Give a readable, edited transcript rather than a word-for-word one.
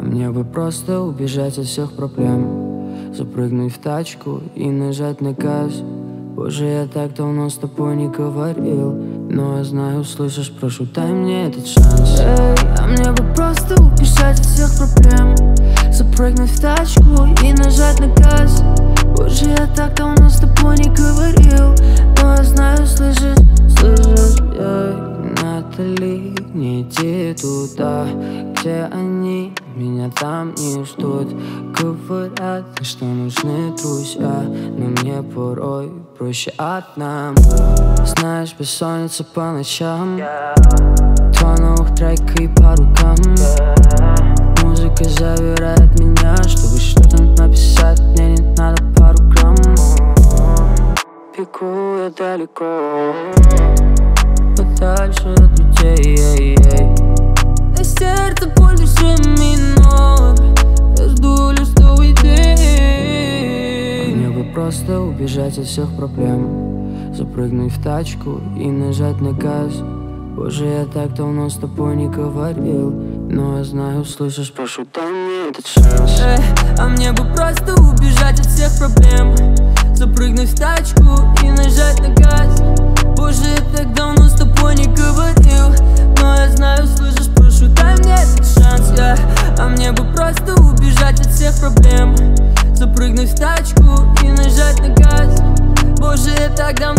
Мне бы просто убежать от всех проблем, запрыгнуть в тачку и нажать на газ. Боже, я так давно с тобой не говорил, но я знаю, слышишь, прошу, дай мне этот шанс. Эй, а мне бы просто убежать от всех проблем, запрыгнуть в тачку и нажать на газ. Боже, я так давно с тобой не говорил, но я знаю, слышишь, эй, Натали, не иди туда, где они меня там не ждут. Говорят, что нужны друзья, но мне порой проще одному. Знаешь, бессонница по ночам, два новых трека и по рукам. Музыка забирает меня, чтобы что-то написать, мне не надо пару грамм. Бегу я далеко, подальше от людей. На сердце больше минут, я жду лишь новый день. Мне бы просто убежать от всех проблем, запрыгнуть в тачку и нажать на газ. Боже, я так давно с тобой не говорил, но я знаю, слышишь, прошу, дай мне этот шанс. А мне бы просто убежать от всех проблем, запрыгнуть в тачку и нажать на газ. Боже, я так давно с тобой не говорил, но я знаю, слышишь, прошу, дай мне этот шанс. А мне бы просто убежать от всех проблем, запрыгнуть в тачку и нажать на газ. Боже, я так давно